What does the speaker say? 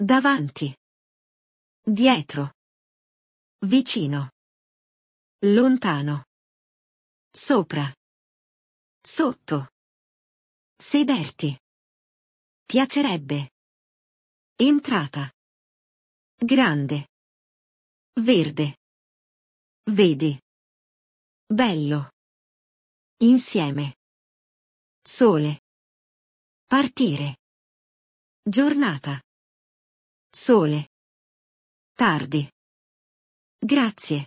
Davanti. Dietro. Vicino. Lontano. Sopra. Sotto. Sederti. Piacerebbe. Entrata. Grande. Verde. Vedi. Bello. Insieme. Sole. Partire. Giornata. Sole. Tardi. Grazie.